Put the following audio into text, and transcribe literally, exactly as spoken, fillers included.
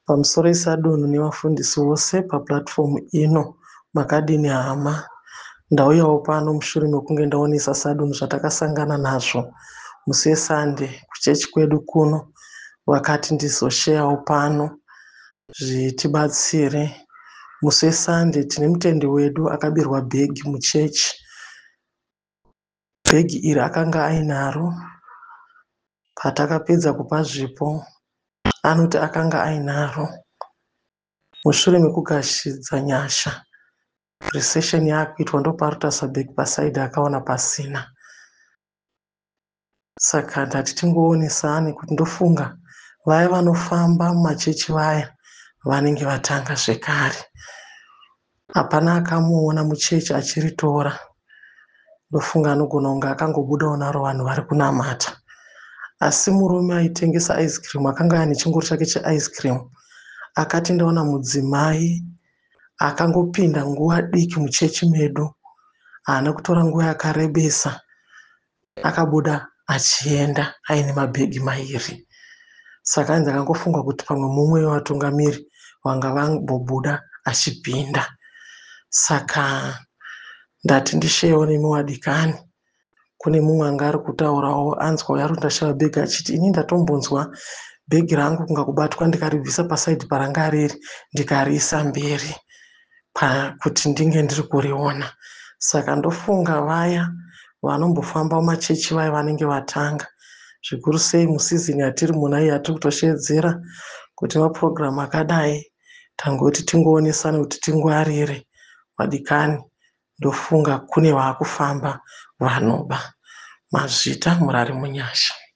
Pamusoro isadunhu nevafundisi vose papuratifomu ino, makadini hama. Ndauyawo pano mushure mekunge ndaonesa sadunhu zvatakasangana nazvo musi weSande kuchechi kwedu kuno. Vakati ndizosheyawo pano zvitibatsire. Musi weSande tine mutendi wedu akabirwa bhegi muchechi. Bhegi iri akanga ainaro patakapedza kupa zvipo. Anoti akanga ainaro. Mushure mekugashidza nyasha, risesheni yakuitwa ndoparutaswa bhegi pasaidhi akaona pasina. Saka ndati tingoonesane kuti ndofunga vaya vanofamba mumachechi vaya vanenge vatanga zvekare. Hapana akamuona muchechi achiritora. Ndofunga anogona kunge akangobudawo naro vanhu vari kunamata. Asi murume aitengesa ice cream akanga ane chingoro chake che ice cream akati ndaona mudzimai akangopinda nguva diki muchechi medu, haana kutora nguva yakarebesa, akabuda achienda aine mabhegi mairi. Saka ndakangofunga kuti pamwe mumwe wevatungamiri vanga vambobuda achipinda. Saka ndati ndisheyewo nemi vadikani. Kune mumwe anga ari kutaurawo anzwa uyo ari kundashaya bhegi achiti ini ndatombonzwa bhegi rangu kunga kubatwa ndikaribvisa pasaidhi paranga riri ndikariisa mberi kuti ndinge ndiri kuriona. Saka ndofunga vaya vanombofamba mumachechi vaya vanenge vatanga. Zvikuru sei musizini yatiri muna iyi yatiri kutosheedzera kuti mapurogiramu akadai tangoti tingoonesane kuti tingwarire. Vadikani, ndofunga kune vaakufamba vanoba. Mazvita Murari munyasha.